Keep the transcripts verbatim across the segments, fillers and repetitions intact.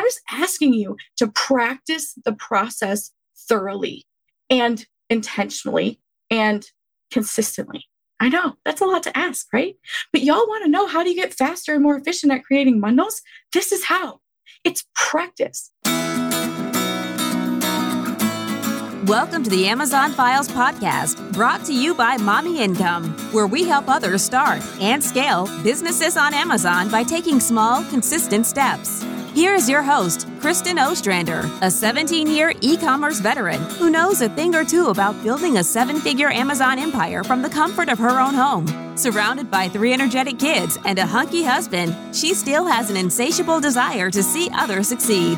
I'm just asking you to practice the process thoroughly and intentionally and consistently. I know that's a lot to ask, right? But y'all want to know, how do you get faster and more efficient at creating bundles? This is how. It's practice. Welcome to the Amazon Files podcast, brought to you by Mommy Income, where we help others start and scale businesses on Amazon by taking small, consistent steps. Here is your host, Kristen Ostrander, a seventeen-year e-commerce veteran who knows a thing or two about building a seven-figure Amazon empire from the comfort of her own home. Surrounded by three energetic kids and a hunky husband, she still has an insatiable desire to see others succeed.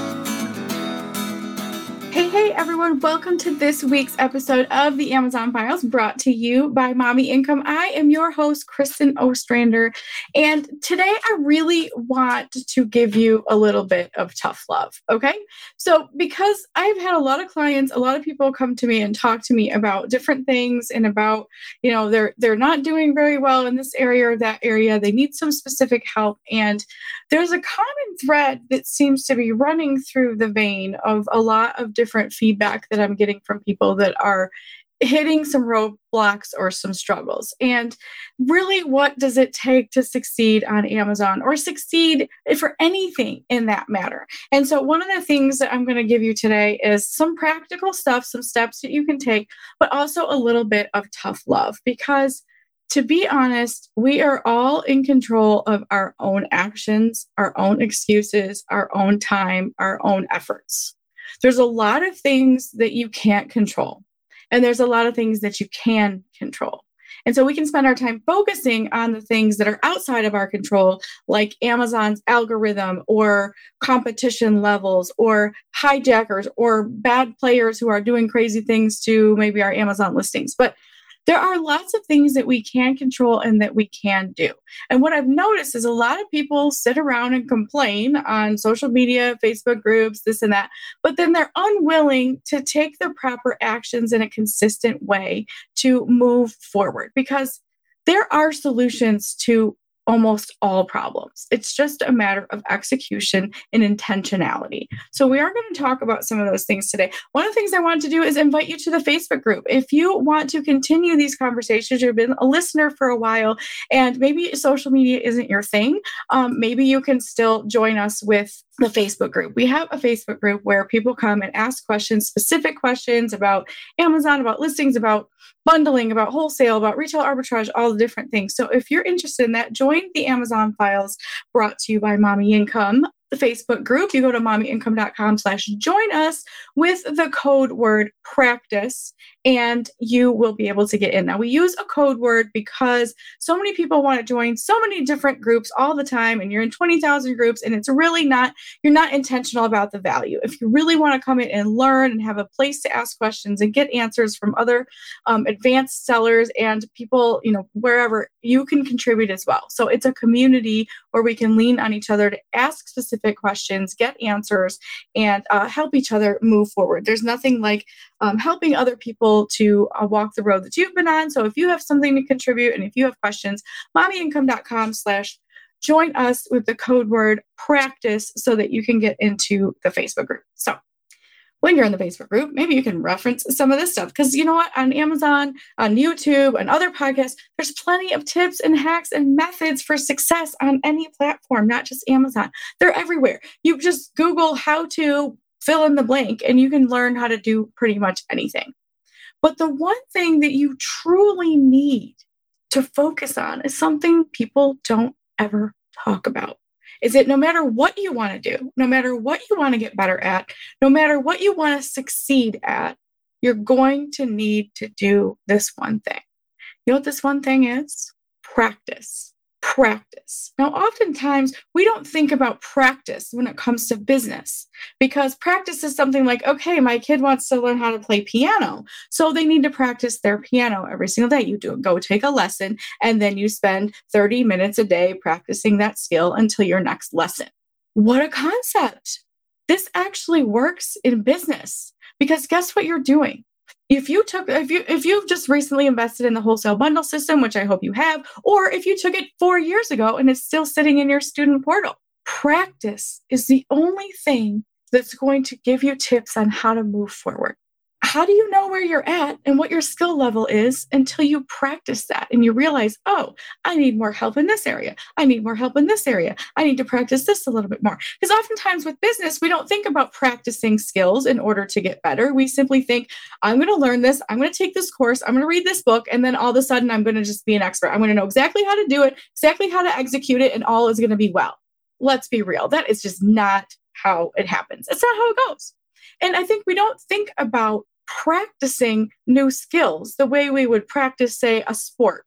Hey, hey, everyone. Welcome to this week's episode of the Amazon Files, brought to you by Mommy Income. I am your host, Kristen Ostrander, and today I really want to give you a little bit of tough love, okay? So because I've had a lot of clients, a lot of people come to me and talk to me about different things and about, you know, they're they're not doing very well in this area or that area. They need some specific help, and there's a common thread that seems to be running through the vein of a lot of different feedback that I'm getting from people that are hitting some roadblocks or some struggles. And really, what does it take to succeed on Amazon or succeed for anything in that matter? And so one of the things that I'm going to give you today is some practical stuff, some steps that you can take, but also a little bit of tough love, because to be honest, we are all in control of our own actions, our own excuses, our own time, our own efforts. There's a lot of things that you can't control, and there's a lot of things that you can control. And so we can spend our time focusing on the things that are outside of our control, like Amazon's algorithm or competition levels or hijackers or bad players who are doing crazy things to maybe our Amazon listings. But there are lots of things that we can control and that we can do. And what I've noticed is a lot of people sit around and complain on social media, Facebook groups, this and that, but then they're unwilling to take the proper actions in a consistent way to move forward, because there are solutions to almost all problems. It's just a matter of execution and intentionality. So we are going to talk about some of those things today. One of the things I want to do is invite you to the Facebook group. If you want to continue these conversations, you've been a listener for a while, and maybe social media isn't your thing, um, maybe you can still join us with the Facebook group. We have a Facebook group where people come and ask questions, specific questions about Amazon, about listings, about bundling, about wholesale, about retail arbitrage, all the different things. So if you're interested in that, join the Amazon Files, brought to you by Mommy Income, the Facebook group. You go to mommyincome.com slash join us with the code word practice, and you will be able to get in. Now, we use a code word because so many people want to join so many different groups all the time, and you're in twenty thousand groups, and it's really not, you're not intentional about the value. If you really want to come in and learn and have a place to ask questions and get answers from other um, advanced sellers and people, you know, wherever, you can contribute as well. So it's a community where we can lean on each other to ask specific questions, get answers, and uh, help each other move forward. There's nothing like um, helping other people to uh, walk the road that you've been on. So if you have something to contribute and if you have questions, mommyincome.com slash join us with the code word practice so that you can get into the Facebook group. So when you're in the Facebook group, maybe you can reference some of this stuff, because you know what? On Amazon, on YouTube, and other podcasts, there's plenty of tips and hacks and methods for success on any platform, not just Amazon. They're everywhere. You just Google how to fill in the blank, and you can learn how to do pretty much anything. But the one thing that you truly need to focus on is something people don't ever talk about. Is that no matter what you want to do, no matter what you want to get better at, no matter what you want to succeed at, you're going to need to do this one thing. You know what this one thing is? Practice. Practice. Now, oftentimes we don't think about practice when it comes to business, because practice is something like, okay, my kid wants to learn how to play piano, so they need to practice their piano every single day. You do go take a lesson, and then you spend thirty minutes a day practicing that skill until your next lesson. What a concept. This actually works in business, because guess what you're doing? If you took, if you, if you've just recently invested in the wholesale bundle system, which I hope you have, or if you took it four years ago and it's still sitting in your student portal, Practice is the only thing that's going to give you tips on how to move forward. How do you know where you're at and what your skill level is until you practice that and you realize, oh, I need more help in this area. I need more help in this area. I need to practice this a little bit more. Because oftentimes with business, we don't think about practicing skills in order to get better. We simply think, I'm going to learn this. I'm going to take this course. I'm going to read this book. And then all of a sudden, I'm going to just be an expert. I'm going to know exactly how to do it, exactly how to execute it, and all is going to be well. Let's be real. That is just not how it happens. It's not how it goes. And I think we don't think about practicing new skills the way we would practice, say, a sport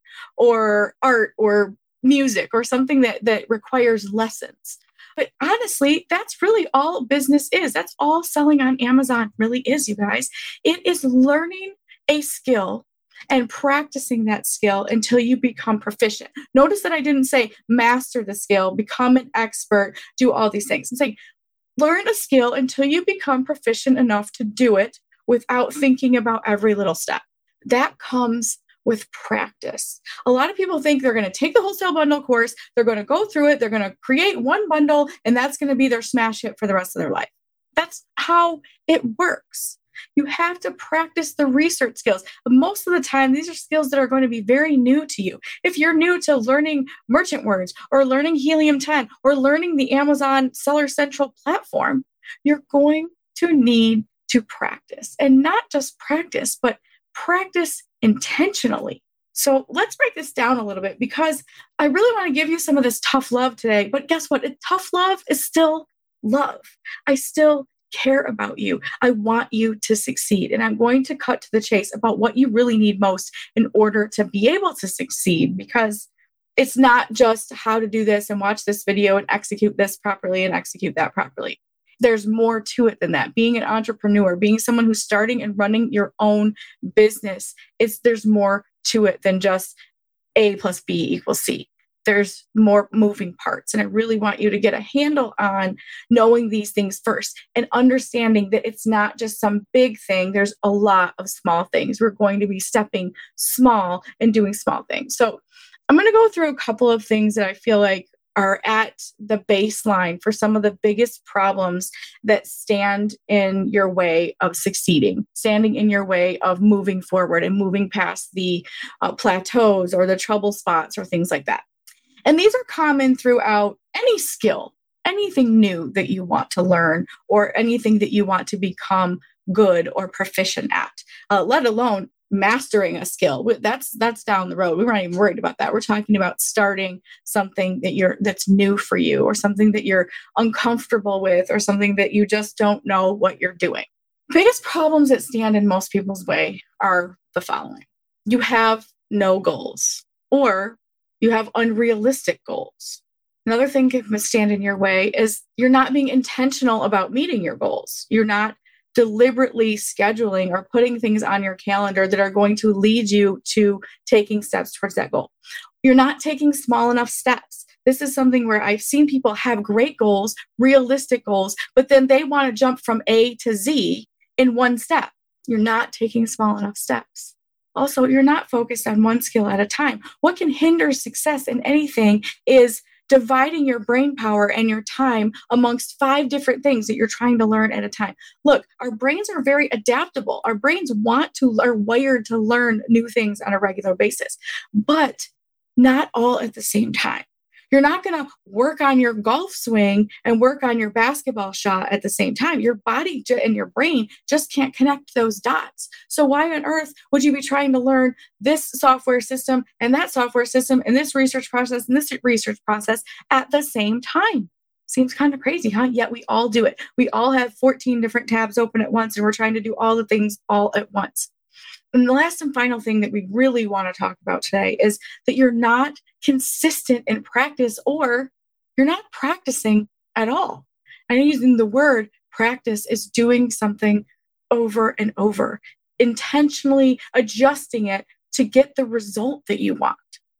or art or music or something that, that requires lessons. But honestly, that's really all business is. That's all selling on Amazon really is, you guys. It is learning a skill and practicing that skill until you become proficient. Notice that I didn't say master the skill, become an expert, do all these things. I'm saying learn a skill until you become proficient enough to do it without thinking about every little step. That comes with practice. A lot of people think they're going to take the wholesale bundle course, they're going to go through it, they're going to create one bundle, and that's going to be their smash hit for the rest of their life. That's how it works. You have to practice the research skills. Most of the time, these are skills that are going to be very new to you. If you're new to learning merchant words or learning Helium ten or learning the Amazon Seller Central platform, you're going to need to practice, and not just practice, but practice intentionally. So let's break this down a little bit because I really want to give you some of this tough love today. But guess what? Tough love is still love. I still care about you. I want you to succeed. And I'm going to cut to the chase about what you really need most in order to be able to succeed, because it's not just how to do this and watch this video and execute this properly and execute that properly. There's more to it than that. Being an entrepreneur, being someone who's starting and running your own business, it's, there's more to it than just A plus B equals C. There's more moving parts. And I really want you to get a handle on knowing these things first and understanding that it's not just some big thing. There's a lot of small things. We're going to be stepping small and doing small things. So I'm going to go through a couple of things that I feel like are at the baseline for some of the biggest problems that stand in your way of succeeding, standing in your way of moving forward and moving past the uh, plateaus or the trouble spots or things like that. And these are common throughout any skill, anything new that you want to learn or anything that you want to become good or proficient at, uh, let alone mastering a skill. That's that's down the road. We're not even worried about that. We're talking about starting something that you're that's new for you, or something that you're uncomfortable with, or something that you just don't know what you're doing. Biggest problems that stand in most people's way are the following. You have no goals, or you have unrealistic goals. Another thing that can stand in your way is you're not being intentional about meeting your goals. You're not deliberately scheduling or putting things on your calendar that are going to lead you to taking steps towards that goal. You're not taking small enough steps. This is something where I've seen people have great goals, realistic goals, but then they want to jump from A to Z in one step. You're not taking small enough steps. Also, you're not focused on one skill at a time. What can hinder success in anything is dividing your brain power and your time amongst five different things that you're trying to learn at a time. Look, our brains are very adaptable. Our brains want to, are wired to learn new things on a regular basis, but not all at the same time. You're not going to work on your golf swing and work on your basketball shot at the same time. Your body and your brain just can't connect those dots. So why on earth would you be trying to learn this software system and that software system and this research process and this research process at the same time? Seems kind of crazy, huh? Yet we all do it. We all have fourteen different tabs open at once, and we're trying to do all the things all at once. And the last and final thing that we really want to talk about today is that you're not consistent in practice, or you're not practicing at all. I'm using the word practice is doing something over and over, intentionally adjusting it to get the result that you want.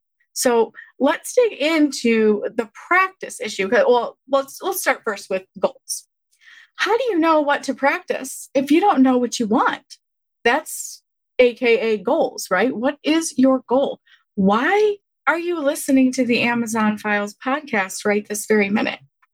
So let's dig into the practice issue. Well, let's let's start first with goals. How do you know what to practice if you don't know what you want? That's A K A goals, right? What is your goal? Why are you listening to the Amazon Files podcast right this very minute?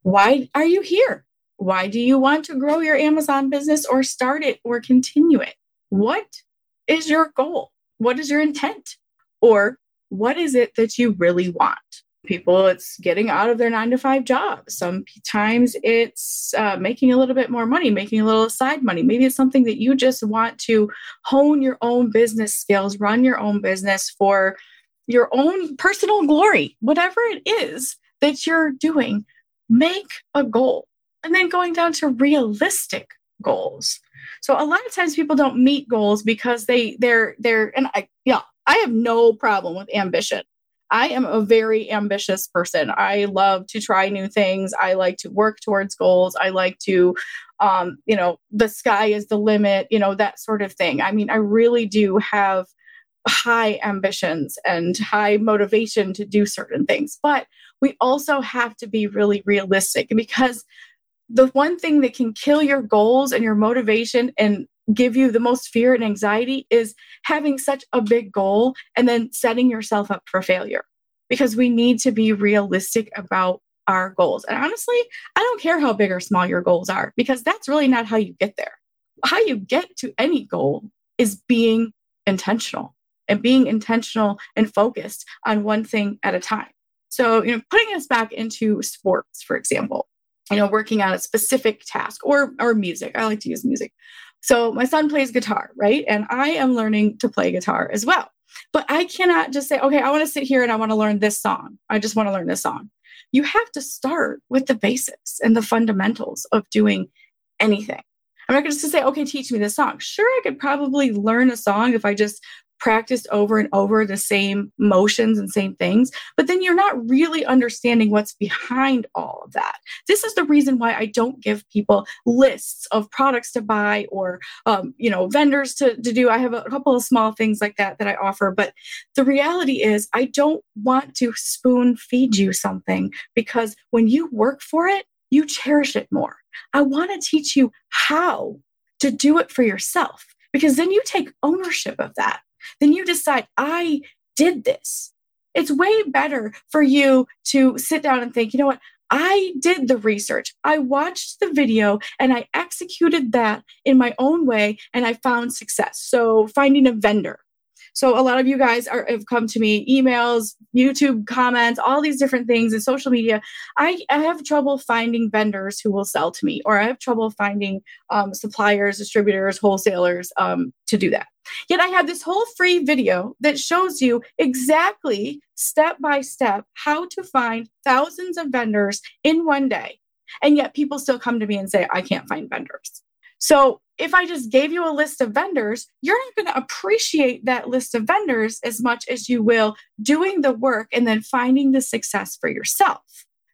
Why are you here? Why do you want to grow your Amazon business or start it or continue it? What is your goal? What is your intent? Or what is it that you really want? People, it's getting out of their nine to five job. Sometimes it's uh, making a little bit more money, making a little side money. Maybe it's something that you just want to hone your own business skills, run your own business for your own personal glory. Whatever it is that you're doing, make a goal. And then going down to realistic goals. So a lot of times people don't meet goals because they they're they're and I yeah, I have no problem with ambition. I am a very ambitious person. I love to try new things. I like to work towards goals. I like to, um, you know, the sky is the limit, you know, that sort of thing. I mean, I really do have high ambitions and high motivation to do certain things. But we also have to be really realistic, because the one thing that can kill your goals and your motivation and give you the most fear and anxiety is having such a big goal and then setting yourself up for failure, because we need to be realistic about our goals. And honestly, I don't care how big or small your goals are, because that's really not how you get there. How you get to any goal is being intentional and being intentional and focused on one thing at a time. So, you know, putting us back into sports, for example, you know, working on a specific task or or music. I like to use music. So my son plays guitar, right? And I am learning to play guitar as well. But I cannot just say, okay, I want to sit here and I want to learn this song. I just want to learn this song. You have to start with the basics and the fundamentals of doing anything. I'm not going to say, okay, teach me this song. Sure, I could probably learn a song if I just practiced over and over the same motions and same things, but then you're not really understanding what's behind all of that. This is the reason why I don't give people lists of products to buy or, um, you know, vendors to, to do. I have a couple of small things like that that I offer, but the reality is I don't want to spoon feed you something, because when you work for it, you cherish it more. I want to teach you how to do it for yourself, because then you take ownership of that. Then you decide, I did this. It's way better for you to sit down and think, you know what? I did the research. I watched the video and I executed that in my own way and I found success. So finding a vendor. So a lot of you guys are, have come to me, emails, YouTube comments, all these different things in social media. I, I have trouble finding vendors who will sell to me, or I have trouble finding um, suppliers, distributors, wholesalers um, to do that. Yet I have this whole free video that shows you exactly step by step how to find thousands of vendors in one day. And yet people still come to me and say, I can't find vendors. So if I just gave you a list of vendors, you're not going to appreciate that list of vendors as much as you will doing the work and then finding the success for yourself.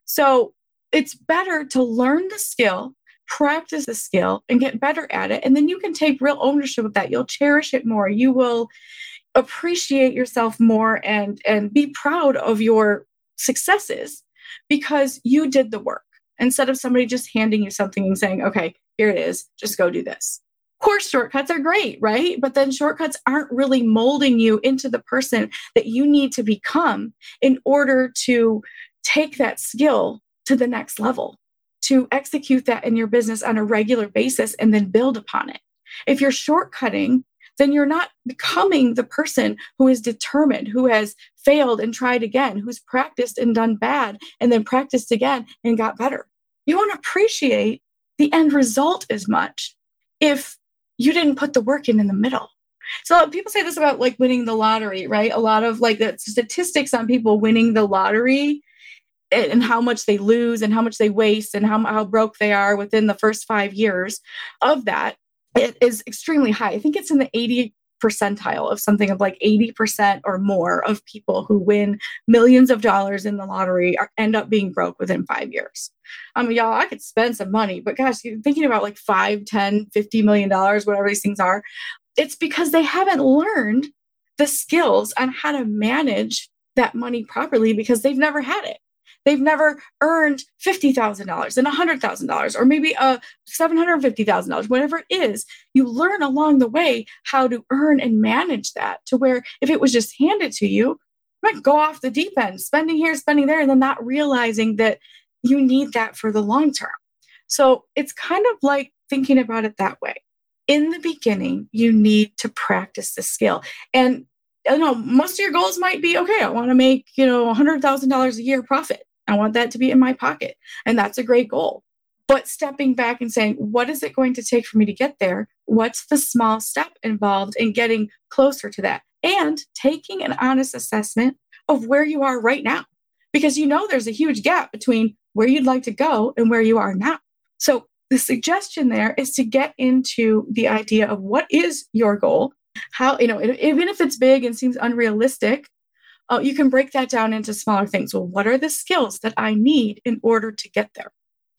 So it's better to learn the skill, practice the skill, and get better at it. And then you can take real ownership of that. You'll cherish it more. You will appreciate yourself more and, and be proud of your successes because you did the work, instead of somebody just handing you something and saying, okay, here it is, just go do this. Of course, shortcuts are great, right? But then shortcuts aren't really molding you into the person that you need to become in order to take that skill to the next level, to execute that in your business on a regular basis and then build upon it. If you're shortcutting, then you're not becoming the person who is determined, who has failed and tried again, who's practiced and done bad and then practiced again and got better. You won't appreciate the end result as much if you didn't put the work in in the middle. So people say this about like winning the lottery, right? A lot of like the statistics on people winning the lottery and how much they lose and how much they waste and how, how broke they are within the first five years of that, it is extremely high. I think it's in the eighty percentile of something of like eighty percent or more of people who win millions of dollars in the lottery are, end up being broke within five years. I mean, y'all, I could spend some money, but gosh, you're thinking about like five, ten, fifty million dollars, whatever these things are. It's because they haven't learned the skills on how to manage that money properly because they've never had it. They've never earned fifty thousand dollars and one hundred thousand dollars or maybe uh, seven hundred fifty thousand dollars, whatever it is. You learn along the way how to earn and manage that to where if it was just handed to you, you might go off the deep end, spending here, spending there, and then not realizing that you need that for the long term. So it's kind of like thinking about it that way. In the beginning, you need to practice the skill. And you know, most of your goals might be, okay, I want to make, you know, one hundred thousand dollars a year profit. I want that to be in my pocket. And that's a great goal. But stepping back and saying, what is it going to take for me to get there? What's the small step involved in getting closer to that? And taking an honest assessment of where you are right now. Because you know there's a huge gap between where you'd like to go and where you are now. So the suggestion there is to get into the idea of what is your goal? How, you know, even if it's big and seems unrealistic, uh, you can break that down into smaller things. Well, what are the skills that I need in order to get there?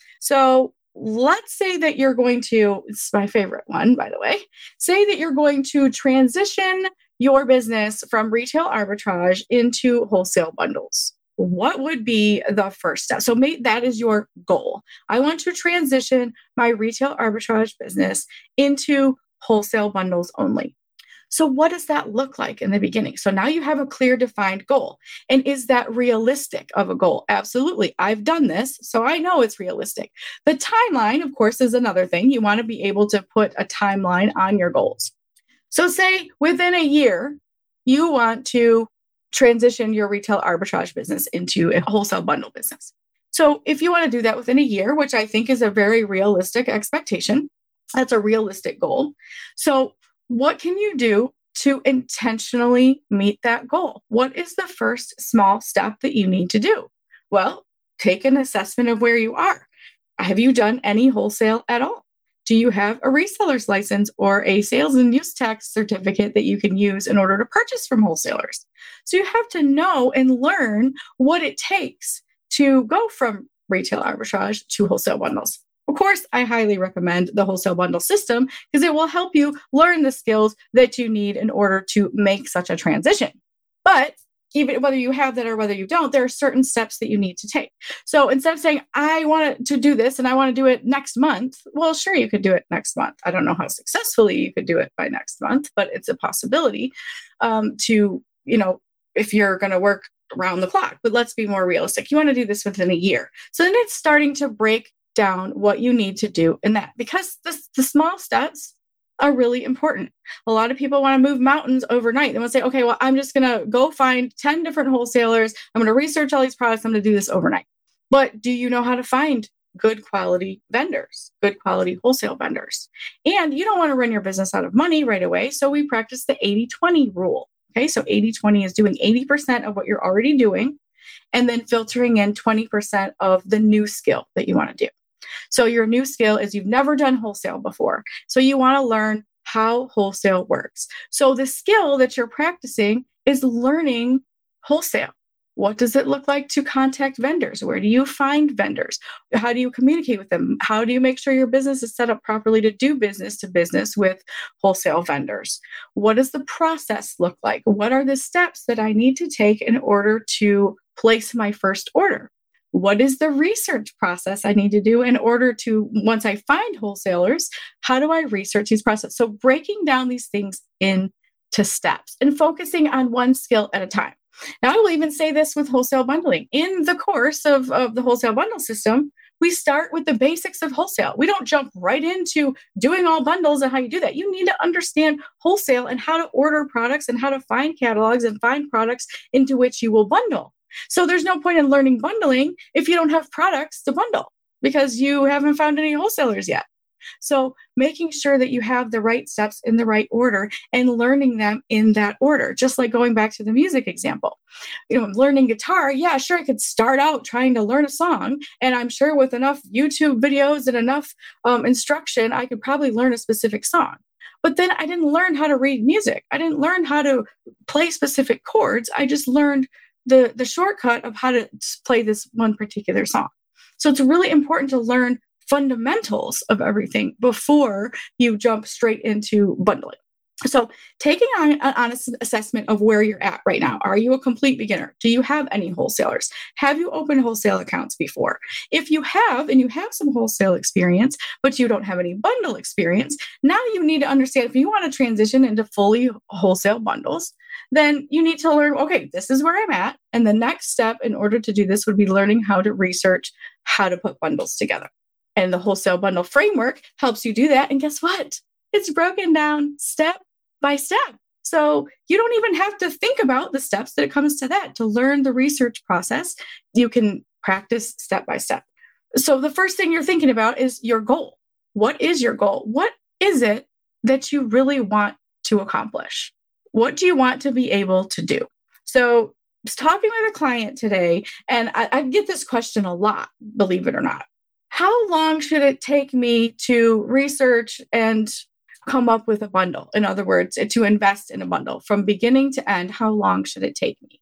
So let's say that you're going to, it's my favorite one, by the way, say that you're going to transition your business from retail arbitrage into wholesale bundles. What would be the first step? So maybe that is your goal. I want to transition my retail arbitrage business into wholesale bundles only. So what does that look like in the beginning? So now you have a clear defined goal. And is that realistic of a goal? Absolutely. I've done this, so I know it's realistic. The timeline, of course, is another thing. You want to be able to put a timeline on your goals. So say within a year, you want to transition your retail arbitrage business into a wholesale bundle business. So if you want to do that within a year, which I think is a very realistic expectation, that's a realistic goal. So what can you do to intentionally meet that goal? What is the first small step that you need to do? Well, take an assessment of where you are. Have you done any wholesale at all? Do you have a reseller's license or a sales and use tax certificate that you can use in order to purchase from wholesalers? So you have to know and learn what it takes to go from retail arbitrage to wholesale bundles. Of course, I highly recommend the wholesale bundle system because it will help you learn the skills that you need in order to make such a transition. But even whether you have that or whether you don't, there are certain steps that you need to take. So instead of saying, I want to do this and I want to do it next month, well, sure, you could do it next month. I don't know how successfully you could do it by next month, but it's a possibility um, to, you know, if you're going to work around the clock. But let's be more realistic. You want to do this within a year. So then it's starting to break down what you need to do in that, because the, the small steps are really important. A lot of people want to move mountains overnight. They want to say, okay, well, I'm just going to go find ten different wholesalers. I'm going to research all these products. I'm going to do this overnight. But do you know how to find good quality vendors, good quality wholesale vendors? And you don't want to run your business out of money right away. So we practice the eighty twenty rule. Okay, so eighty twenty is doing eighty percent of what you're already doing and then filtering in twenty percent of the new skill that you want to do. So your new skill is you've never done wholesale before. So you want to learn how wholesale works. So the skill that you're practicing is learning wholesale. What does it look like to contact vendors? Where do you find vendors? How do you communicate with them? How do you make sure your business is set up properly to do business to business with wholesale vendors? What does the process look like? What are the steps that I need to take in order to place my first order? What is the research process I need to do in order to, once I find wholesalers, how do I research these processes? So breaking down these things into steps and focusing on one skill at a time. Now, I will even say this with wholesale bundling. In the course of, of the wholesale bundle system, we start with the basics of wholesale. We don't jump right into doing all bundles and how you do that. You need to understand wholesale and how to order products and how to find catalogs and find products into which you will bundle. So there's no point in learning bundling if you don't have products to bundle because you haven't found any wholesalers yet. So making sure that you have the right steps in the right order and learning them in that order, just like going back to the music example. You know, learning guitar, yeah, sure, I could start out trying to learn a song. And I'm sure with enough YouTube videos and enough um, instruction, I could probably learn a specific song. But then I didn't learn how to read music. I didn't learn how to play specific chords. I just learned the, the shortcut of how to play this one particular song. So it's really important to learn fundamentals of everything before you jump straight into bundling. So taking on an honest assessment of where you're at right now. Are you a complete beginner? Do you have any wholesalers? Have you opened wholesale accounts before? If you have, and you have some wholesale experience, but you don't have any bundle experience, now you need to understand if you want to transition into fully wholesale bundles, then you need to learn, okay, this is where I'm at. And the next step in order to do this would be learning how to research how to put bundles together. And the wholesale bundle framework helps you do that. And guess what? It's broken down step by step. So you don't even have to think about the steps that it comes to that. To learn the research process, you can practice step by step. So the first thing you're thinking about is your goal. What is your goal? What is it that you really want to accomplish? What do you want to be able to do? So I was talking with a client today, and I, I get this question a lot, believe it or not. How long should it take me to research and come up with a bundle? In other words, to invest in a bundle from beginning to end, how long should it take me?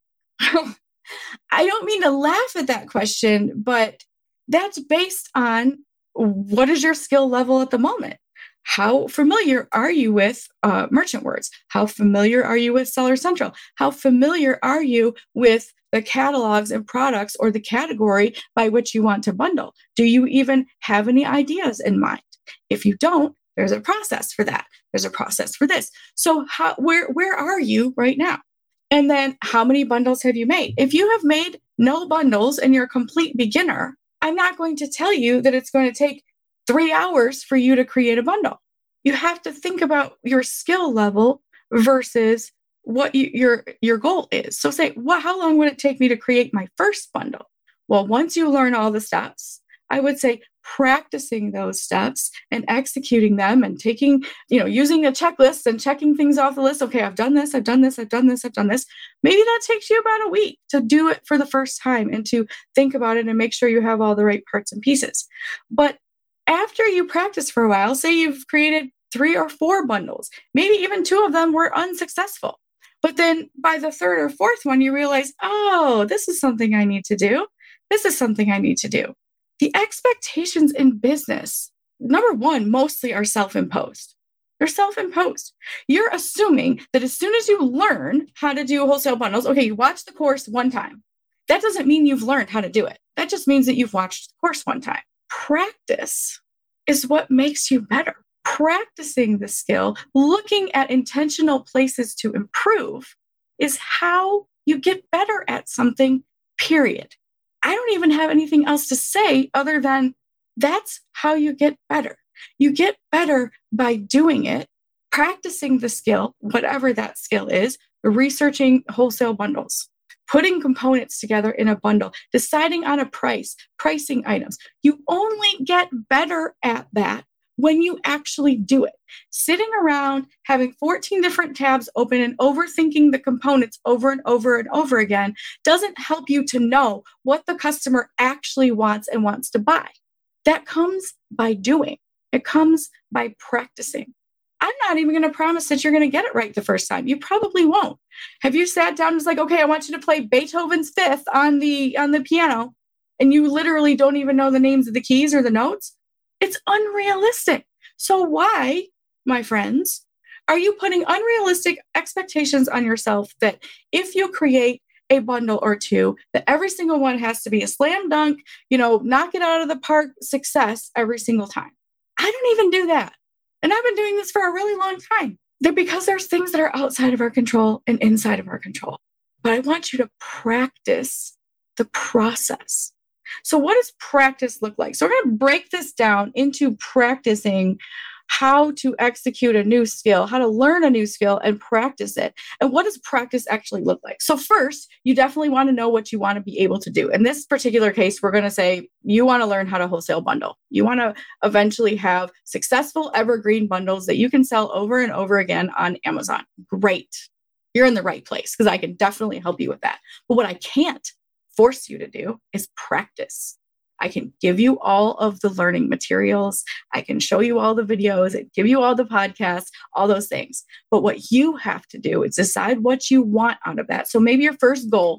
I don't mean to laugh at that question, but that's based on what is your skill level at the moment? How familiar are you with uh, merchant words? How familiar are you with Seller Central? How familiar are you with the catalogs and products or the category by which you want to bundle? Do you even have any ideas in mind? If you don't, there's a process for that. There's a process for this. So how, where, where are you right now? And then how many bundles have you made? If you have made no bundles and you're a complete beginner, I'm not going to tell you that it's going to take three hours for you to create a bundle. You have to think about your skill level versus what you, your, your goal is. So say, well, how long would it take me to create my first bundle? Well, once you learn all the steps, I would say practicing those steps and executing them and taking, you know, using a checklist and checking things off the list. Okay, I've done this, I've done this, I've done this, I've done this. Maybe that takes you about a week to do it for the first time and to think about it and make sure you have all the right parts and pieces. But after you practice for a while, say you've created three or four bundles, maybe even two of them were unsuccessful. But then by the third or fourth one, you realize, oh, this is something I need to do. This is something I need to do. The expectations in business, number one, mostly are self-imposed. They're self-imposed. You're assuming that as soon as you learn how to do wholesale bundles, okay, you watch the course one time. That doesn't mean you've learned how to do it. That just means that you've watched the course one time. Practice is what makes you better. Practicing the skill, looking at intentional places to improve is how you get better at something, period. I don't even have anything else to say other than that's how you get better. You get better by doing it, practicing the skill, whatever that skill is, researching wholesale bundles, putting components together in a bundle, deciding on a price, pricing items. You only get better at that when you actually do it. Sitting around having fourteen different tabs open and overthinking the components over and over and over again doesn't help you to know what the customer actually wants and wants to buy. That comes by doing. It comes by practicing. I'm not even going to promise that you're going to get it right the first time. You probably won't. Have you sat down and was like, okay, I want you to play Beethoven's Fifth on the on the piano, and you literally don't even know the names of the keys or the notes? It's unrealistic. So why, my friends, are you putting unrealistic expectations on yourself that if you create a bundle or two, that every single one has to be a slam dunk, you know, knock it out of the park success every single time? I don't even do that. And I've been doing this for a really long time. They're because there's things that are outside of our control and inside of our control. But I want you to practice the process. So what does practice look like? So we're going to break this down into practicing how to execute a new skill, how to learn a new skill and practice it. And what does practice actually look like? So first, you definitely want to know what you want to be able to do. In this particular case, we're going to say you want to learn how to wholesale bundle. You want to eventually have successful evergreen bundles that you can sell over and over again on Amazon. Great. You're in the right place because I can definitely help you with that. But what I can't force you to do is practice. I can give you all of the learning materials. I can show you all the videos, I give you all the podcasts, all those things. But what you have to do is decide what you want out of that. So maybe your first goal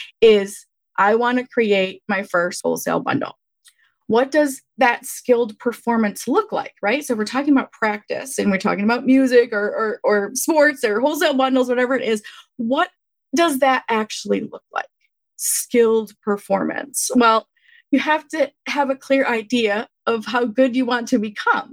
is, I want to create my first wholesale bundle. What does that skilled performance look like, right? So we're talking about practice and we're talking about music or, or, or sports or wholesale bundles, whatever it is. What does that actually look like? Skilled performance. Well, you have to have a clear idea of how good you want to become.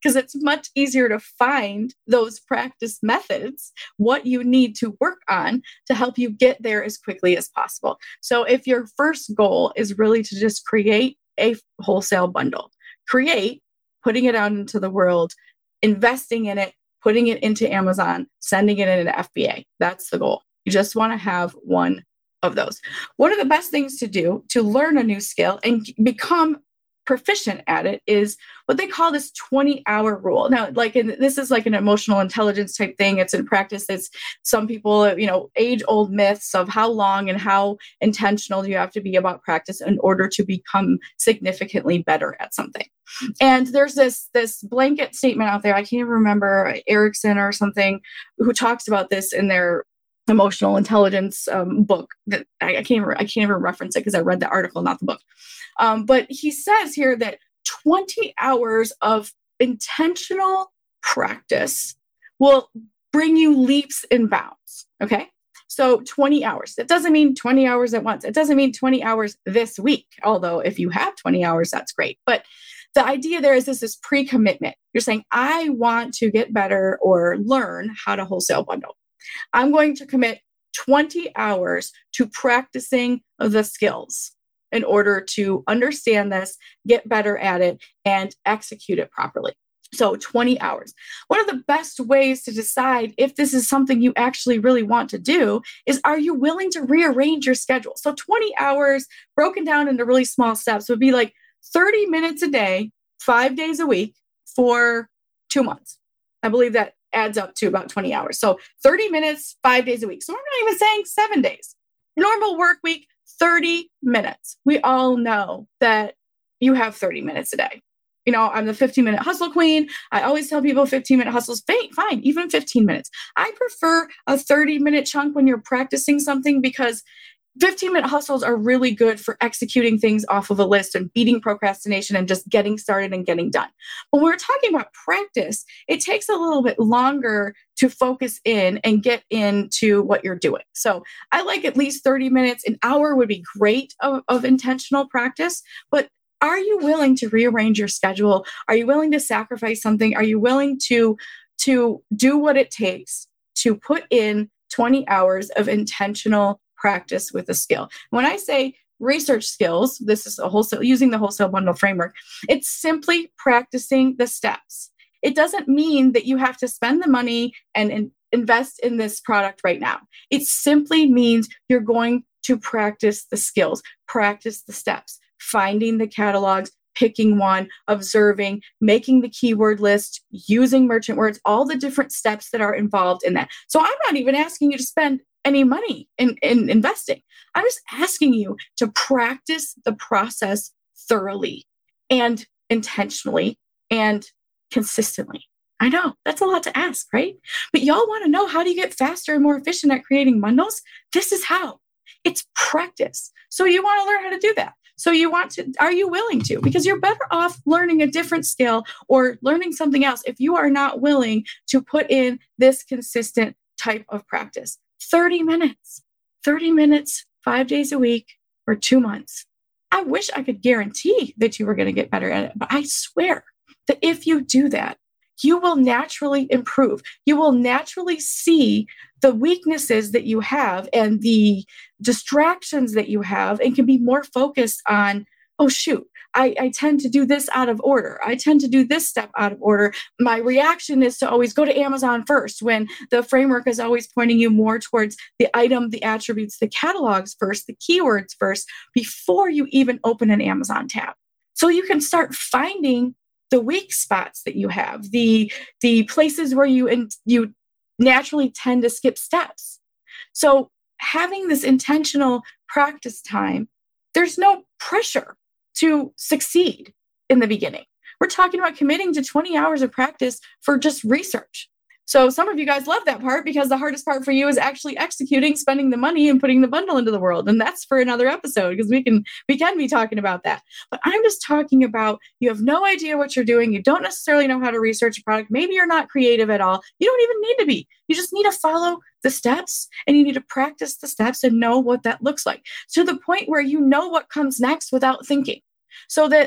because it's much easier to find those practice methods, what you need to work on to help you get there as quickly as possible. So if your first goal is really to just create a wholesale bundle, create, putting it out into the world, investing in it, putting it into Amazon, sending it into F B A. That's the goal. You just want to have one of those. One of the best things to do to learn a new skill and become proficient at it is what they call this twenty hour rule. Now, like in, this is like an emotional intelligence type thing. It's in practice. It's some people, you know, age old myths of how long and how intentional do you have to be about practice in order to become significantly better at something. And there's this, this blanket statement out there. I can't even remember, Erickson or something, who talks about this in their emotional intelligence um, book that I, I can't even, I can't even reference it because I read the article, not the book. Um, but he says here that twenty hours of intentional practice will bring you leaps and bounds. Okay. So twenty hours. That doesn't mean twenty hours at once. It doesn't mean twenty hours this week. Although if you have twenty hours, that's great. But the idea there is this is pre-commitment. You're saying, I want to get better or learn how to wholesale bundle. I'm going to commit twenty hours to practicing the skills in order to understand this, get better at it, and execute it properly. So twenty hours. One of the best ways to decide if this is something you actually really want to do is, are you willing to rearrange your schedule? So twenty hours broken down into really small steps would be like thirty minutes a day, five days a week for two months. I believe that adds up to about twenty hours. So thirty minutes, five days a week. So we're not even saying seven days. Normal work week, thirty minutes. We all know that you have thirty minutes a day. You know, I'm the fifteen minute hustle queen. I always tell people fifteen minute hustles, fine, fine, even fifteen minutes. I prefer a thirty minute chunk when you're practicing something because fifteen minute hustles are really good for executing things off of a list and beating procrastination and just getting started and getting done. But when we're talking about practice, it takes a little bit longer to focus in and get into what you're doing. So I like at least thirty minutes. An hour would be great of, of intentional practice, but are you willing to rearrange your schedule? Are you willing to sacrifice something? Are you willing to, to do what it takes to put in twenty hours of intentional practice with a skill? When I say research skills, this is a wholesale, using the wholesale bundle framework, it's simply practicing the steps. It doesn't mean that you have to spend the money and, and invest in this product right now. It simply means you're going to practice the skills, practice the steps, finding the catalogs, picking one, observing, making the keyword list, using merchant words, all the different steps that are involved in that. So I'm not even asking you to spend any money in, in investing. I'm just asking you to practice the process thoroughly and intentionally and consistently. I know that's a lot to ask, right? But y'all want to know, how do you get faster and more efficient at creating bundles? This is how. It's practice. So you want to learn how to do that. So you want to, are you willing to? Because you're better off learning a different skill or learning something else if you are not willing to put in this consistent type of practice. thirty minutes, thirty minutes, five days a week for two months. I wish I could guarantee that you were going to get better at it, but I swear that if you do that, you will naturally improve. You will naturally see the weaknesses that you have and the distractions that you have and can be more focused on, oh, shoot, I, I tend to do this out of order. I tend to do this step out of order. My reaction is to always go to Amazon first when the framework is always pointing you more towards the item, the attributes, the catalogs first, the keywords first, before you even open an Amazon tab. So you can start finding the weak spots that you have, the, the places where you, in, you naturally tend to skip steps. So having this intentional practice time, there's no pressure to succeed in the beginning. We're talking about committing to twenty hours of practice for just research. So some of you guys love that part because the hardest part for you is actually executing, spending the money and putting the bundle into the world. And that's for another episode because we can, we can be talking about that. But I'm just talking about, you have no idea what you're doing. You don't necessarily know how to research a product. Maybe you're not creative at all. You don't even need to be. You just need to follow the steps and you need to practice the steps and know what that looks like to the point where you know what comes next without thinking. So that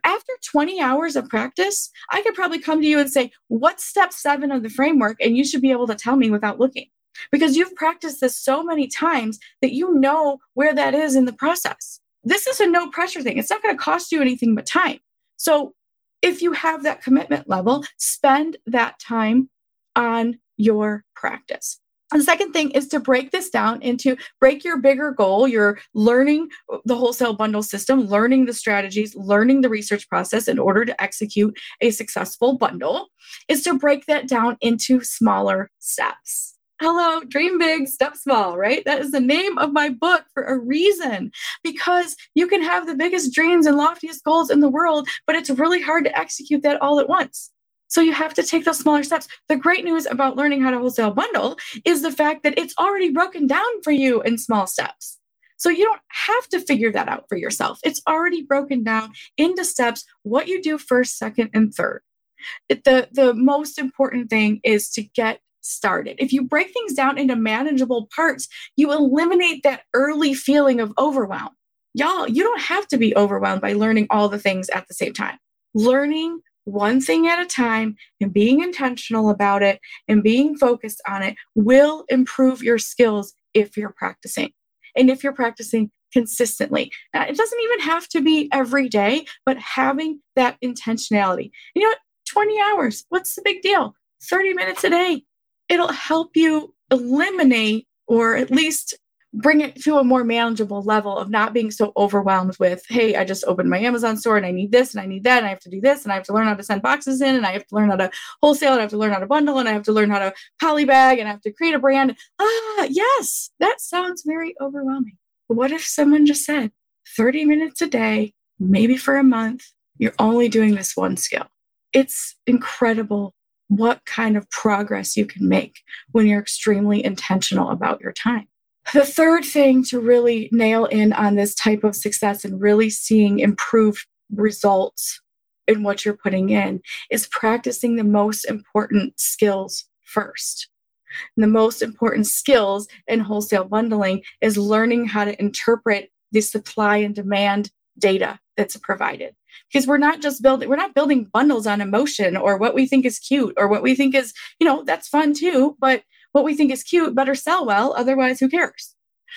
After twenty hours of practice, I could probably come to you and say, what's step seven of the framework? And you should be able to tell me without looking, because you've practiced this so many times that you know where that is in the process. This is a no pressure thing. It's not going to cost you anything but time. So if you have that commitment level, spend that time on your practice. And the second thing is to break this down into break your bigger goal. You're learning the wholesale bundle system, learning the strategies, learning the research process in order to execute a successful bundle, is to break that down into smaller steps. Hello, dream big, step small, right? That is the name of my book for a reason, because you can have the biggest dreams and loftiest goals in the world, but it's really hard to execute that all at once. So you have to take those smaller steps. The great news about learning how to wholesale bundle is the fact that it's already broken down for you in small steps. So you don't have to figure that out for yourself. It's already broken down into steps, what you do first, second, and third. It, the, the most important thing is to get started. If you break things down into manageable parts, you eliminate that early feeling of overwhelm. Y'all, you don't have to be overwhelmed by learning all the things at the same time. Learning one thing at a time and being intentional about it and being focused on it will improve your skills if you're practicing. And if you're practicing consistently. Now, it doesn't even have to be every day, but having that intentionality. You know what? twenty hours. What's the big deal? thirty minutes a day. It'll help you eliminate, or at least bring it to a more manageable level of not being so overwhelmed with, hey, I just opened my Amazon store and I need this and I need that and I have to do this and I have to learn how to send boxes in and I have to learn how to wholesale and I have to learn how to bundle and I have to learn how to polybag and I have to create a brand. Ah, yes, that sounds very overwhelming. But what if someone just said thirty minutes a day, maybe for a month, you're only doing this one skill? It's incredible what kind of progress you can make when you're extremely intentional about your time. The third thing to really nail in on this type of success and really seeing improved results in what you're putting in is practicing the most important skills first. And the most important skills in wholesale bundling is learning how to interpret the supply and demand data that's provided. Because we're not just building, we're not building bundles on emotion or what we think is cute or what we think is, you know, that's fun too, but what we think is cute better sell well, otherwise who cares?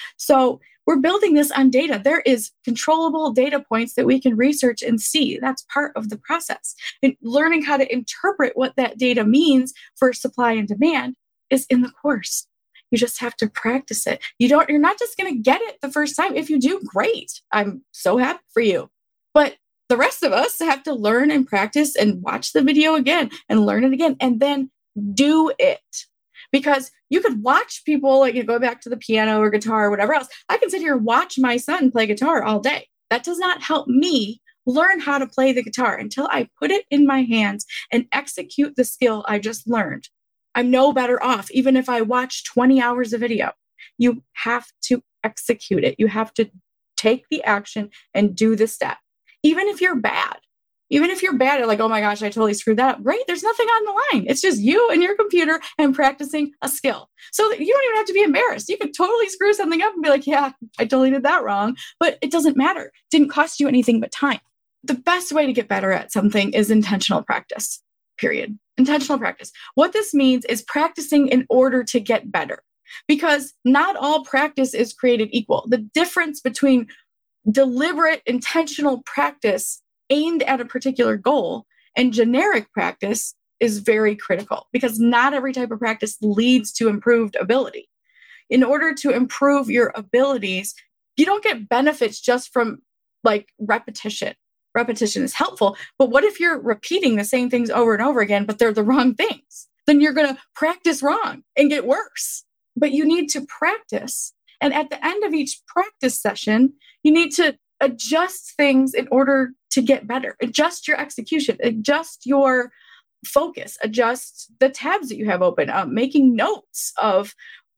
So we're building this on data. There is controllable data points that we can research and see. That's part of the process. And learning how to interpret what that data means for supply and demand is in the course. You just have to practice it. You don't, you're not just going to get it the first time. If you do, great. I'm so happy for you. But the rest of us have to learn and practice and watch the video again and learn it again and then do it. Because you could watch people, like, you go back to the piano or guitar or whatever else. I can sit here and watch my son play guitar all day. That does not help me learn how to play the guitar until I put it in my hands and execute the skill I just learned. I'm no better off, even if I watch twenty hours of video. You have to execute it. You have to take the action and do the step. Even if you're bad, even if you're bad at like, oh my gosh, I totally screwed that up. Great. There's nothing on the line. It's just you and your computer and practicing a skill. So that you don't even have to be embarrassed. You could totally screw something up and be like, yeah, I totally did that wrong. But it doesn't matter. It didn't cost you anything but time. The best way to get better at something is intentional practice, period. Intentional practice. What this means is practicing in order to get better, because not all practice is created equal. The difference between deliberate, intentional practice aimed at a particular goal and generic practice is very critical, because not every type of practice leads to improved ability. In order to improve your abilities, you don't get benefits just from like repetition. Repetition is helpful, but what if you're repeating the same things over and over again, but they're the wrong things? Then you're going to practice wrong and get worse. But you need to practice. And at the end of each practice session, you need to adjust things in order to get better. Adjust your execution, adjust your focus, adjust the tabs that you have open, um, making notes of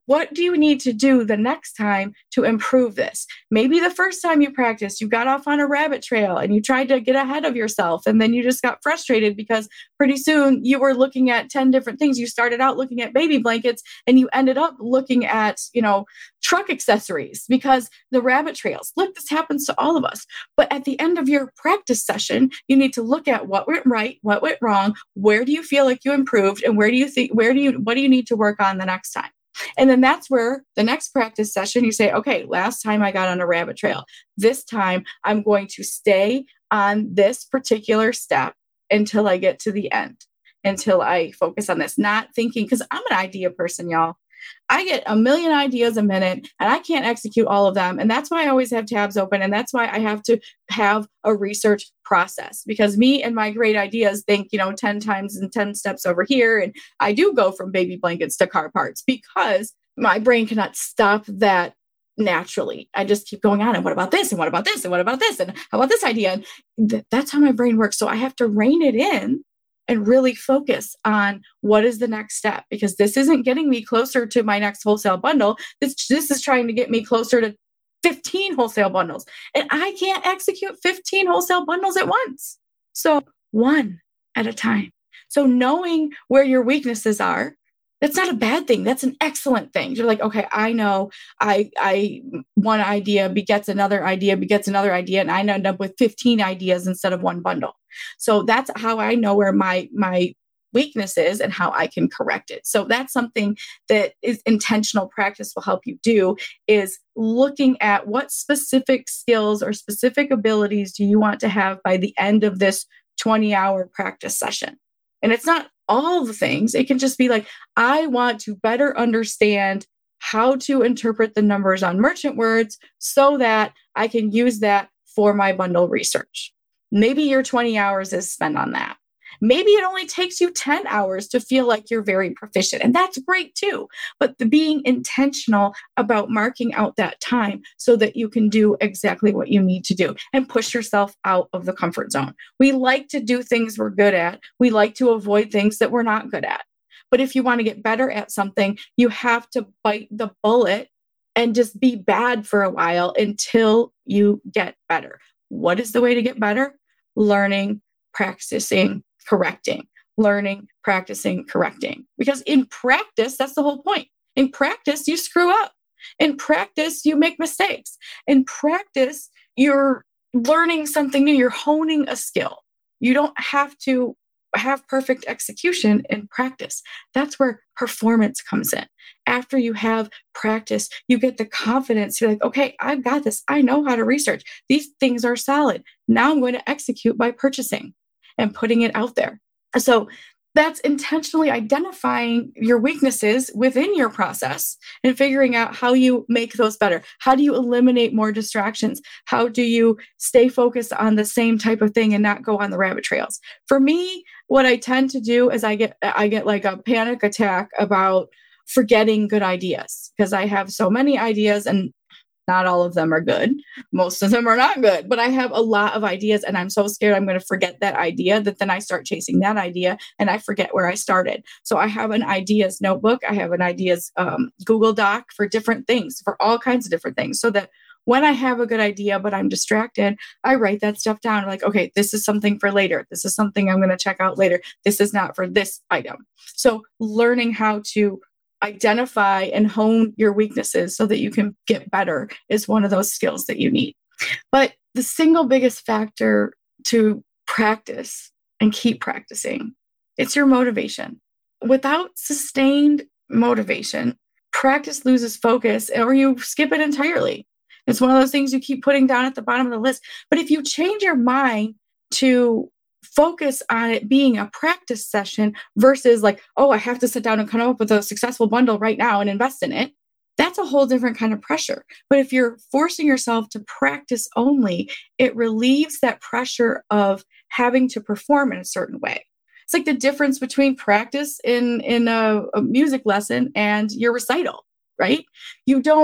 what do you need to do the next time to improve this? Maybe the first time you practiced, you got off on a rabbit trail and you tried to get ahead of yourself. And then you just got frustrated because pretty soon you were looking at ten different things. You started out looking at baby blankets and you ended up looking at, you know, truck accessories because the rabbit trails. Look, this happens to all of us. But at the end of your practice session, you need to look at what went right, what went wrong, where do you feel like you improved, and where do you think, where do you, what do you need to work on the next time? And then that's where the next practice session, you say, okay, last time I got on a rabbit trail. This time I'm going to stay on this particular step until I get to the end, until I focus on this, not thinking, because I'm an idea person, y'all. I get a million ideas a minute and I can't execute all of them. And that's why I always have tabs open. And that's why I have to have a research process, because me and my great ideas think, you know, ten times and ten steps over here. And I do go from baby blankets to car parts because my brain cannot stop that naturally. I just keep going on. And what about this? And what about this? And what about this? And how about this idea? And th- that's how my brain works. So I have to rein it in and really focus on what is the next step, because this isn't getting me closer to my next wholesale bundle. This, this is trying to get me closer to fifteen wholesale bundles. And I can't execute fifteen wholesale bundles at once. So one at a time. So knowing where your weaknesses are, that's not a bad thing. That's an excellent thing. You're like, okay, I know I, I, one idea begets another idea, begets another idea, and I end up with fifteen ideas instead of one bundle. So that's how I know where my, my weakness is and how I can correct it. So that's something that is intentional practice will help you do, is looking at what specific skills or specific abilities do you want to have by the end of this twenty hour practice session. And it's not all the things. It can just be like, I want to better understand how to interpret the numbers on merchant words so that I can use that for my bundle research. Maybe your twenty hours is spent on that. Maybe it only takes you ten hours to feel like you're very proficient. And that's great too. But the being intentional about marking out that time so that you can do exactly what you need to do and push yourself out of the comfort zone. We like to do things we're good at. We like to avoid things that we're not good at. But if you want to get better at something, you have to bite the bullet and just be bad for a while until you get better. What is the way to get better? Learning, practicing, correcting, learning, practicing, correcting. Because in practice, that's the whole point. In practice, you screw up. In practice, you make mistakes. In practice, you're learning something new. You're honing a skill. You don't have to have perfect execution in practice. That's where performance comes in. After you have practice, you get the confidence. You're like, okay, I've got this. I know how to research. These things are solid. Now I'm going to execute by purchasing and putting it out there. So that's intentionally identifying your weaknesses within your process and figuring out how you make those better. How do you eliminate more distractions? How do you stay focused on the same type of thing and not go on the rabbit trails? For me, what I tend to do is I get I get like a panic attack about forgetting good ideas, because I have so many ideas and not all of them are good. Most of them are not good, but I have a lot of ideas and I'm so scared I'm going to forget that idea that then I start chasing that idea and I forget where I started. So I have an ideas notebook. I have an ideas um, Google Doc for different things, for all kinds of different things, so that when I have a good idea, but I'm distracted, I write that stuff down. Like, okay, this is something for later. This is something I'm going to check out later. This is not for this item. So learning how to identify and hone your weaknesses so that you can get better is one of those skills that you need. But the single biggest factor to practice and keep practicing, it's your motivation. Without sustained motivation, practice loses focus or you skip it entirely. It's one of those things you keep putting down at the bottom of the list. But if you change your mind to focus on it being a practice session versus like, oh, I have to sit down and come up with a successful bundle right now and invest in it, that's a whole different kind of pressure. But if you're forcing yourself to practice only, it relieves that pressure of having to perform in a certain way. It's like the difference between practice in, in a, a music lesson and your recital, right? You don't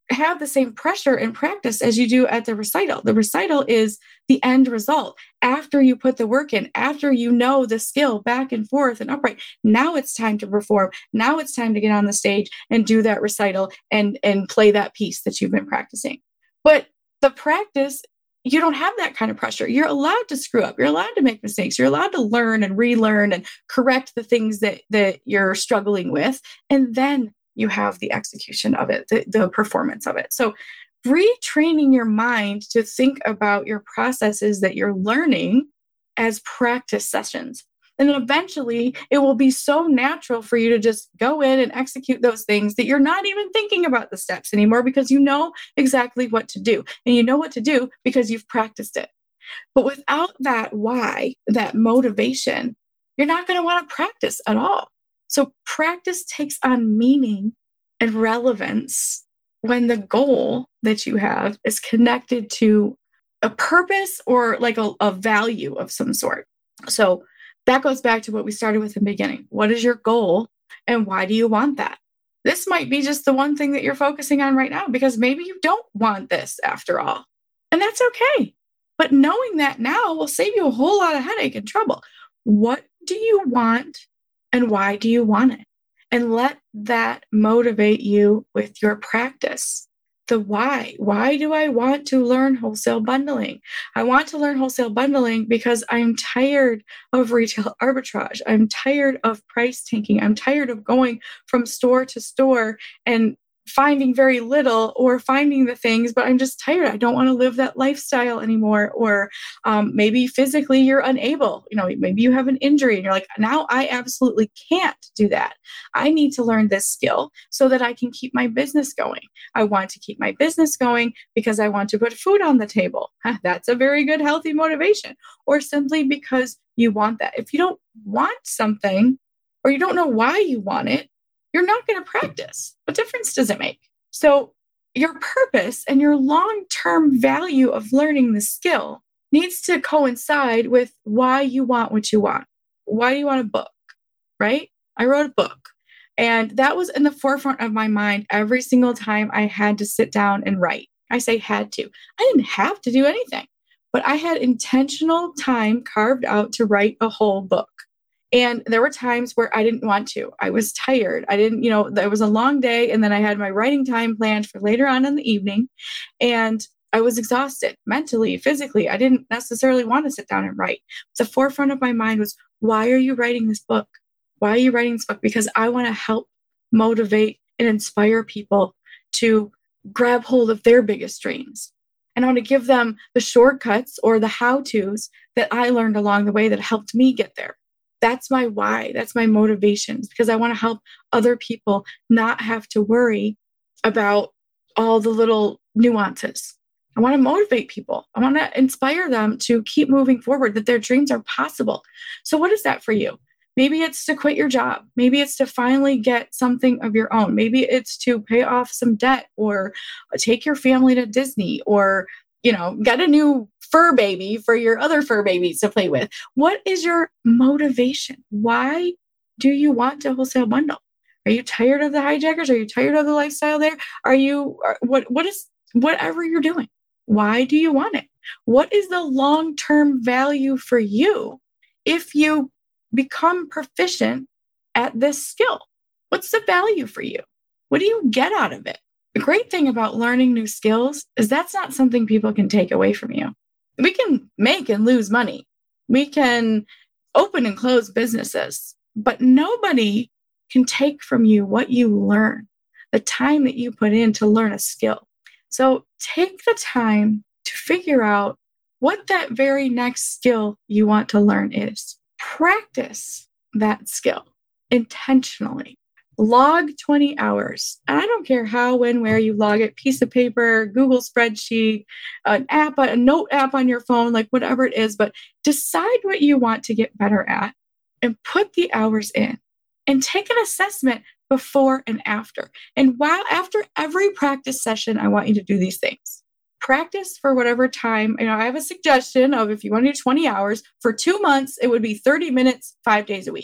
have the same pressure in practice as you do at the recital. The recital is the end result. After you put the work in, after you know the skill back and forth and upright, now it's time to perform. Now it's time to get on the stage and do that recital and, and play that piece that you've been practicing. But the practice, you don't have that kind of pressure. You're allowed to screw up. You're allowed to make mistakes. You're allowed to learn and relearn and correct the things that, that you're struggling with. And then you have the execution of it, the, the performance of it. So retraining your mind to think about your processes that you're learning as practice sessions. And then eventually it will be so natural for you to just go in and execute those things that you're not even thinking about the steps anymore because you know exactly what to do. And you know what to do because you've practiced it. But without that why, that motivation, you're not going to want to practice at all. So practice takes on meaning and relevance when the goal that you have is connected to a purpose or like a, a value of some sort. So that goes back to what we started with in the beginning. What is your goal and why do you want that? This might be just the one thing that you're focusing on right now because maybe you don't want this after all. And that's okay. But knowing that now will save you a whole lot of headache and trouble. What do you want? And why do you want it? And let that motivate you with your practice. The why. Why do I want to learn wholesale bundling? I want to learn wholesale bundling because I'm tired of retail arbitrage. I'm tired of price tanking. I'm tired of going from store to store and finding very little or finding the things, but I'm just tired. I don't want to live that lifestyle anymore. Or um, maybe physically you're unable, you know, maybe you have an injury and you're like, now I absolutely can't do that. I need to learn this skill so that I can keep my business going. I want to keep my business going because I want to put food on the table. That's a very good, healthy motivation. Or simply because you want that. If you don't want something or you don't know why you want it, you're not going to practice. What difference does it make? So your purpose and your long-term value of learning the skill needs to coincide with why you want what you want. Why do you want a book, right? I wrote a book, and that was in the forefront of my mind every single time I had to sit down and write. I say had to. I didn't have to do anything, but I had intentional time carved out to write a whole book. And there were times where I didn't want to. I was tired. I didn't, you know, it was a long day. And then I had my writing time planned for later on in the evening. And I was exhausted mentally, physically. I didn't necessarily want to sit down and write. The forefront of my mind was, why are you writing this book? Why are you writing this book? Because I want to help motivate and inspire people to grab hold of their biggest dreams. And I want to give them the shortcuts or the how-tos that I learned along the way that helped me get there. That's my why. That's my motivations, because I want to help other people not have to worry about all the little nuances. I want to motivate people. I want to inspire them to keep moving forward, that their dreams are possible. So what is that for you? Maybe it's to quit your job. Maybe it's to finally get something of your own. Maybe it's to pay off some debt or take your family to Disney or, you know, get a new fur baby for your other fur babies to play with. What is your motivation? Why do you want to wholesale bundle? Are you tired of the hijackers? Are you tired of the lifestyle there? Are you, are, what, what is, whatever you're doing, why do you want it? What is the long-term value for you if you become proficient at this skill? What's the value for you? What do you get out of it? The great thing about learning new skills is that's not something people can take away from you. We can make and lose money. We can open and close businesses, but nobody can take from you what you learn, the time that you put in to learn a skill. So take the time to figure out what that very next skill you want to learn is. Practice that skill intentionally. Log twenty hours. And I don't care how, when, where you log it, piece of paper, Google spreadsheet, an app, a note app on your phone, like whatever it is, but decide what you want to get better at and put the hours in and take an assessment before and after. And while after every practice session, I want you to do these things. Practice for whatever time. You know, I have a suggestion of if you want to do twenty hours for two months, it would be thirty minutes, five days a week.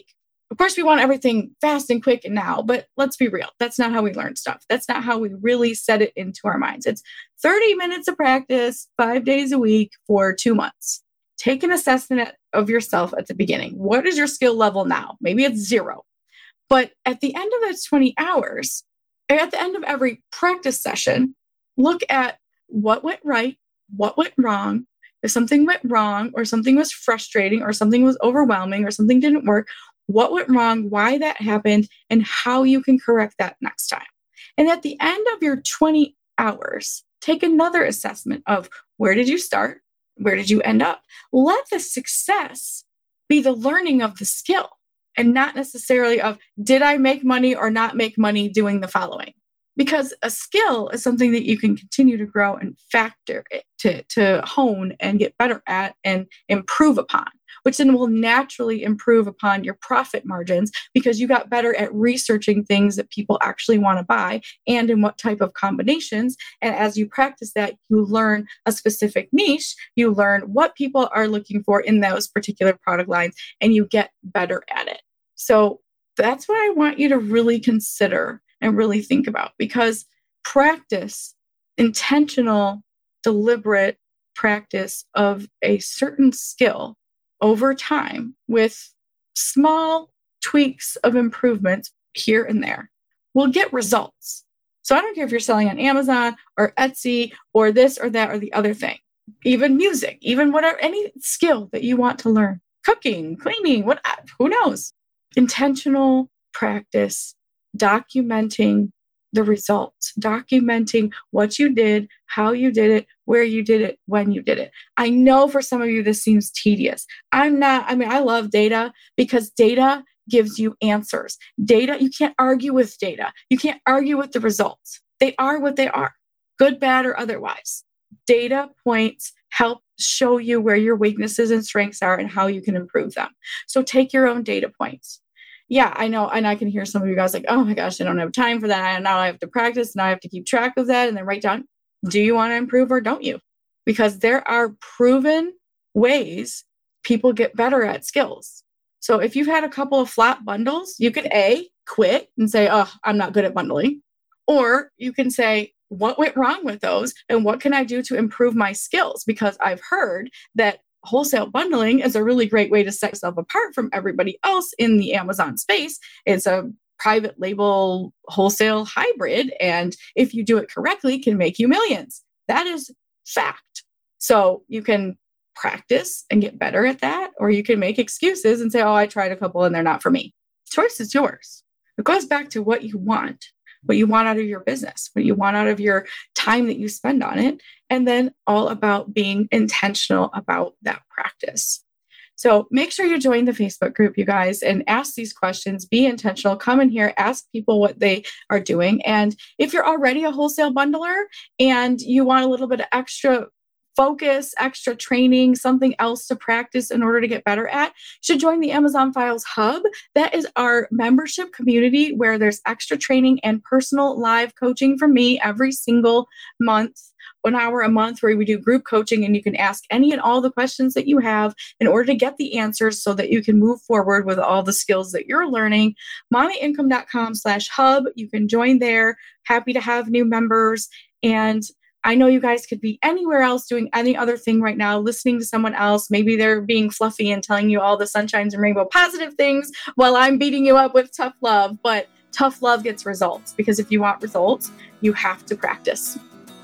Of course, we want everything fast and quick and now, but let's be real. That's not how we learn stuff. That's not how we really set it into our minds. It's thirty minutes of practice, five days a week for two months. Take an assessment of yourself at the beginning. What is your skill level now? Maybe it's zero. But at the end of those twenty hours, at the end of every practice session, look at what went right, what went wrong. If something went wrong or something was frustrating or something was overwhelming or something didn't work, what went wrong, why that happened, and how you can correct that next time. And at the end of your twenty hours, take another assessment of where did you start? Where did you end up? Let the success be the learning of the skill and not necessarily of did I make money or not make money doing the following. Because a skill is something that you can continue to grow and factor it to, to hone and get better at and improve upon, which then will naturally improve upon your profit margins because you got better at researching things that people actually want to buy and in what type of combinations. And as you practice that, you learn a specific niche, you learn what people are looking for in those particular product lines, and you get better at it. So that's what I want you to really consider and really think about, because practice, intentional, deliberate practice of a certain skill over time with small tweaks of improvements here and there will get results. So I don't care if you're selling on Amazon or Etsy or this or that or the other thing, even music, even whatever, any skill that you want to learn, cooking, cleaning, what, who knows? Intentional practice, documenting the results, documenting what you did, how you did it, where you did it, when you did it. I know for some of you, this seems tedious. I'm not, I mean, I love data because data gives you answers. Data, you can't argue with data. You can't argue with the results. They are what they are, good, bad, or otherwise. Data points help show you where your weaknesses and strengths are and how you can improve them. So take your own data points. Yeah, I know. And I can hear some of you guys like, oh my gosh, I don't have time for that. I, now I have to practice. Now I have to keep track of that and then write down, do you want to improve or don't you? Because there are proven ways people get better at skills. So if you've had a couple of flat bundles, you can A, quit and say, oh, I'm not good at bundling. Or you can say, what went wrong with those? And what can I do to improve my skills? Because I've heard that wholesale bundling is a really great way to set yourself apart from everybody else in the Amazon space. It's a private label wholesale hybrid. And if you do it correctly, can make you millions. That is fact. So you can practice and get better at that, or you can make excuses and say, oh, I tried a couple and they're not for me. Choice is yours. It goes back to what you want, what you want out of your business, what you want out of your time that you spend on it, and then all about being intentional about that practice. So make sure you join the Facebook group, you guys, and ask these questions. Be intentional. Come in here, ask people what they are doing. And if you're already a wholesale bundler and you want a little bit of extra focus, extra training, something else to practice in order to get better at, you should join the Amazon Files Hub. That is our membership community where there's extra training and personal live coaching from me every single month, one hour a month, where we do group coaching and you can ask any and all the questions that you have in order to get the answers so that you can move forward with all the skills that you're learning. mommyincome.com slash hub. You can join there. Happy to have new members. And I know you guys could be anywhere else doing any other thing right now, listening to someone else. Maybe they're being fluffy and telling you all the sunshines and rainbow positive things while I'm beating you up with tough love. But tough love gets results, because if you want results, you have to practice.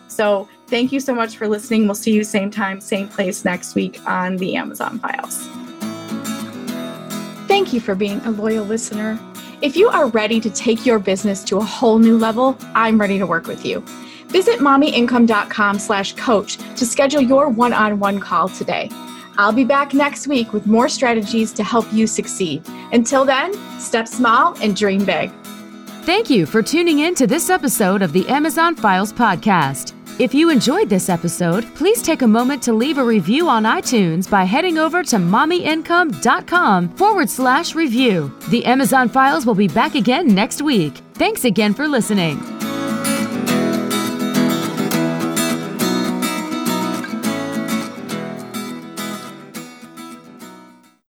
So thank you so much for listening. We'll see you same time, same place next week on the Amazon Files. Thank you for being a loyal listener. If you are ready to take your business to a whole new level, I'm ready to work with you. Visit mommyincome.com slash coach to schedule your one-on-one call today. I'll be back next week with more strategies to help you succeed. Until then, step small and dream big. Thank you for tuning in to this episode of the Amazon Files podcast. If you enjoyed this episode, please take a moment to leave a review on iTunes by heading over to mommyincome.com forward slash review. The Amazon Files will be back again next week. Thanks again for listening.